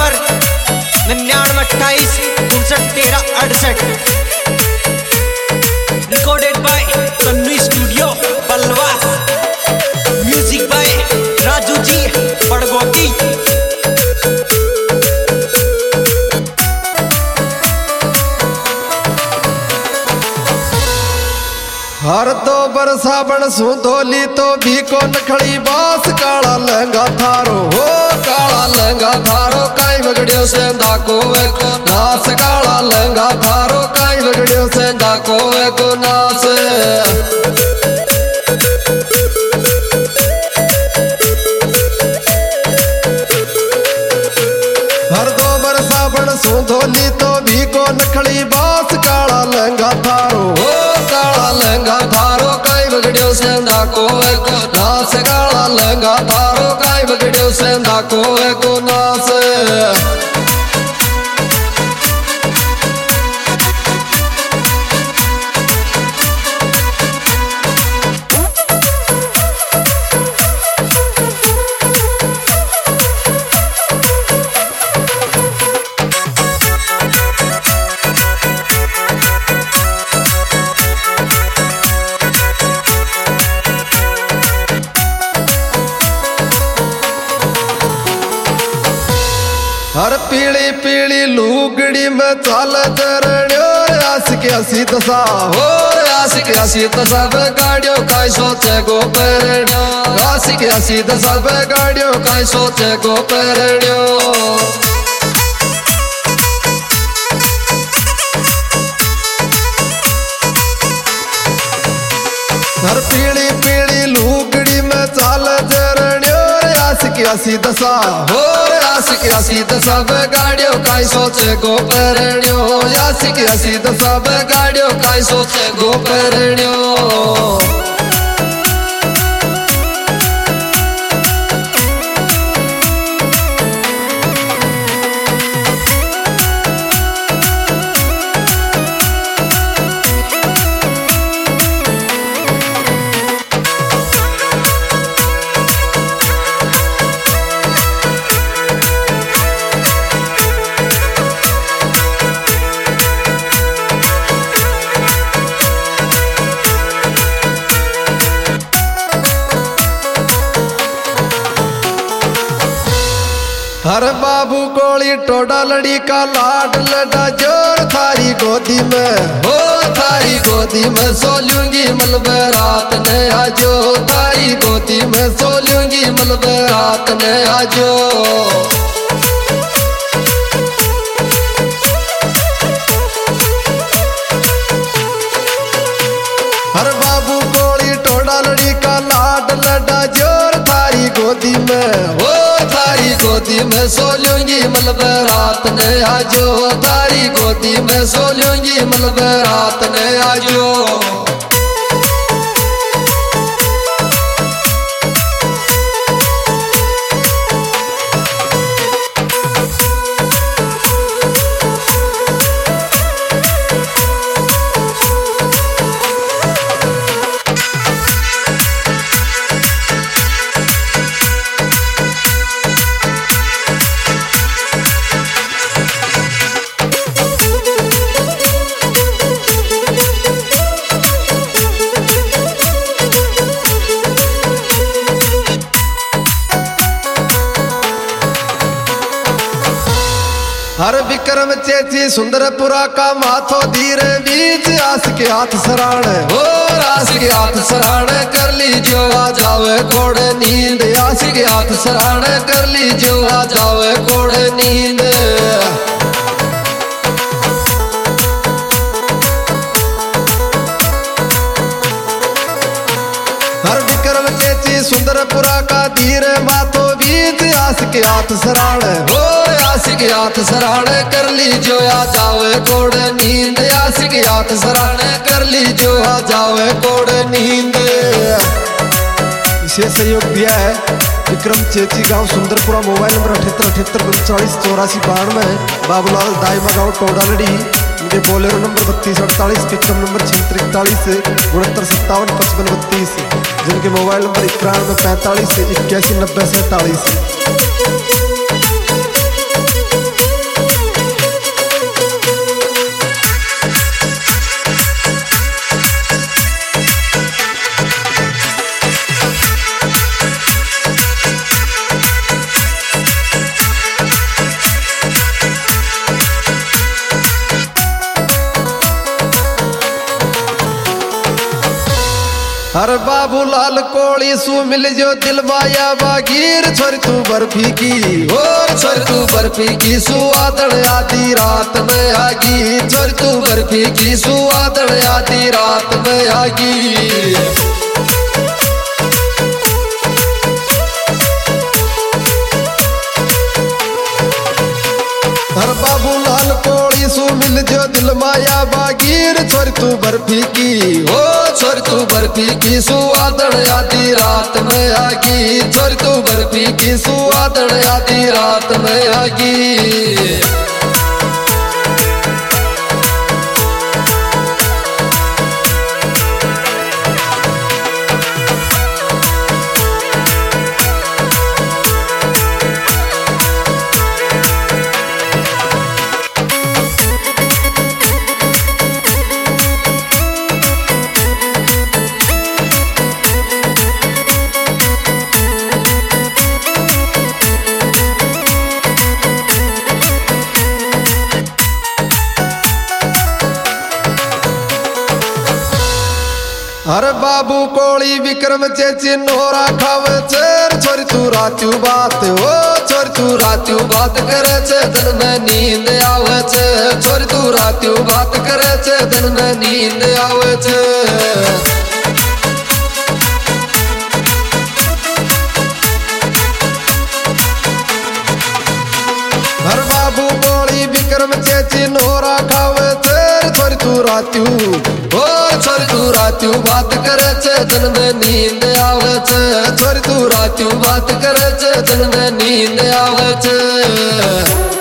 Number 9928591368। Recorded by Tanvi studio Palwas. Music by Raju ji Padgoti. हर तो बरसा बन सुधोली तो भी को नखड़ी बास काला लहंगा थारो हो काला लहंगा थारो काई बगड़ियो से दाको वे को नास काला लहंगा थारो काई बगड़ियो से दाको वे को नास। हर दो बरसा बन सुधोली तो भी को नखड़ी बास काला लहंगा थारो हो काला लहंगा थारो काई बगड़ियो से दाको वे को नास काला लहंगा थारो काई बगड़ियो से दाको वे को नास। हर पीली पीली लुगड़ी में चाल चरणियो आशिक हसी दशा हो आशिक हसी दशा गाड़ियों का सोचे गो पेरण्यो आशिक हसी दशा गाड़ियों का सोचे गो पेरण्यो। हर पीली पीली लुगड़ी में चाल चरणियो आशिक हसी दशा हो आशिक हसी दशा गाड़ियों का सोचे गो पेरण्यो आशिक हसी दशा गाड़ियों का सोचे गो पेरण्यो। हर बाबू कोली टोडा लड़ी का लाड लड़ा जोर थारी गोदी में हो थारी गोदी में सोलूंगी मलबे रात ने आजो थारी गोदी में सोलूंगी मलबे रात ने आजो। हर बाबू कोली टोडा लड़ी का लाड लड़ा जोर थारी गोदी में हो थारी गोदी में सोलूंगी मलबे रात ने आजो थारी गोदी में सोलूंगी मलबे रात ने आजो। हर विक्रम चेची सुंदरपुरा का माथो धीरे बीच आस के हाथ सराण हो आस के हाथ सराण कर ली जो आ जावे कोड़े नींद आस के हाथ सराण कर ली जो आ जावे कोड़े नींद। हर विक्रम चेची सुंदरपुरा का धीरे माथो बीच आस के हाथ सराण हो आस के हाथ सराण कर ली जो आ जावे कोड़े नींद आस के हाथ सराण कर ली जो आ जावे कोड़े नींद। विशेष सहयोग दिया है विक्रम चेची गांव सुंदरपुरा। मोबाइल नंबर 78 बाबूलाल दाइमा गांव टोडालड़ी। इनके बोलेरो नंबर 3248 पिकअप नंबर 4643 69575532 जिनके मोबाइल नंबर 9145 819047। हर बाबूलाल कोली सु मिल जो दिल माया बागीर छोरी तू बर्फी की और छोरी तू बर्फी की सुआदड़ आधी रात में आगी छोरी तू बर्फी की सुआदड़ आधी रात में आगी हर बाबूलाल कोली सु मिल जो दिल माया बागीर छोरी तू बर्फी की हो छोरी तू बर्फी की सुआदड़ आधी रात में आगी छोरी तू बर्फी की सुआदड़ आधी रात में आगी अरे बाबू कोली विक्रम चेची नोरा खावे चेर छोरी तू रात्यू बात हो छोरी तू रात्यू बात करे छे दिन में नींद आवे छे छोरी तू रात्यू बात करे छे दिन में नींद आवे छे हर बाबू कोली विक्रम चेची नोरा खावे चेर छोरी तू रात्यू हो छोरी तू रात्यू बात करे छे दिन में नींद आवे छे छोरी तू रात्यू बात करे छे दिन में नींद आवे छे।